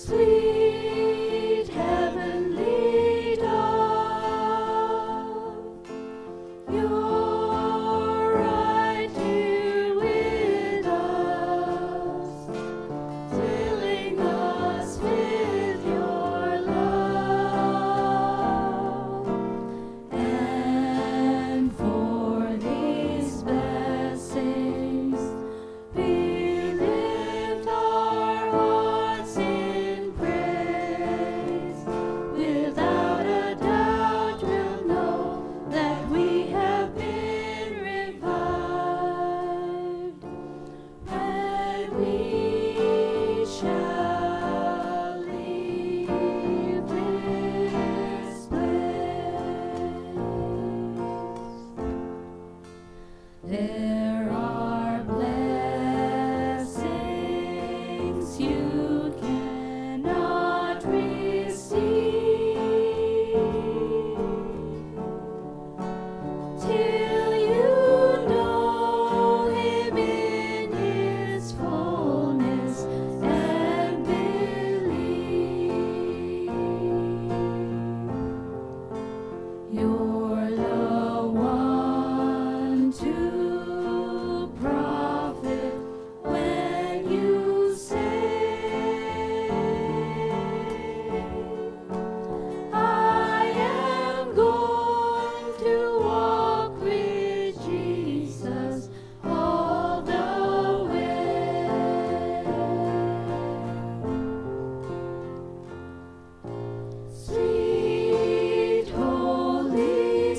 Sweet heavenly dove, you're right here with us, filling us with your love. And for these blessings, we lift our hearts in praise. Without a doubt, we'll know that we have been revived, and we shall leave this place. There are blessings you cannot receive till you know Him in His fullness and believe. You're the one to profit when you say, I am going to walk with Jesus all the way. Sweet Holy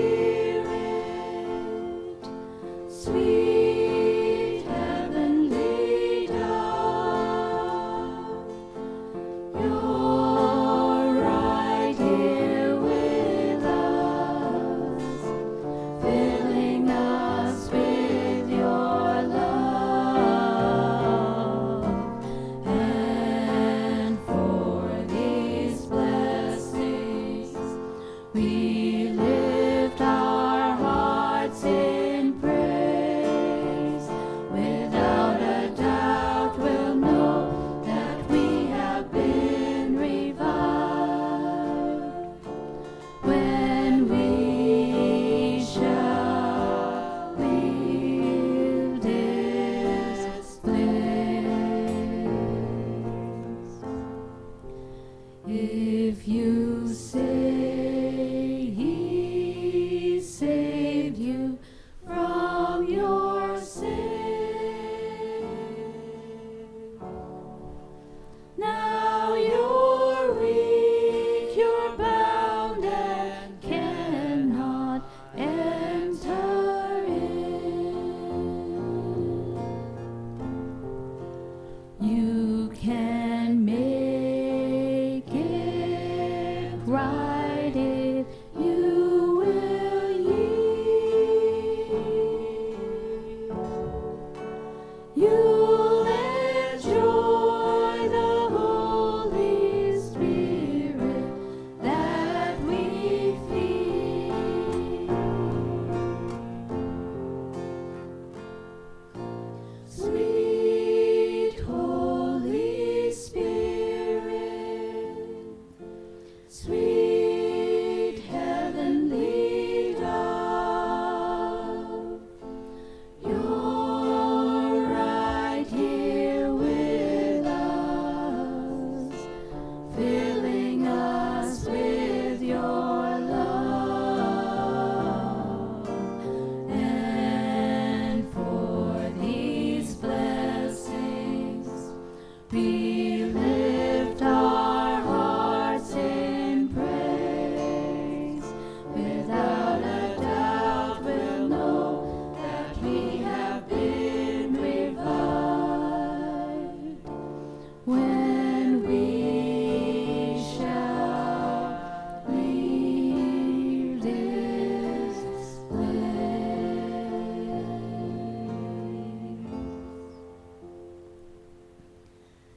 Spirit, sweet heavenly dove, you're right here with us, filling us with your love. And for these blessings, we lift our hearts in praise. Without a doubt, we'll know that we have been revived, when we shall leave this place. If you say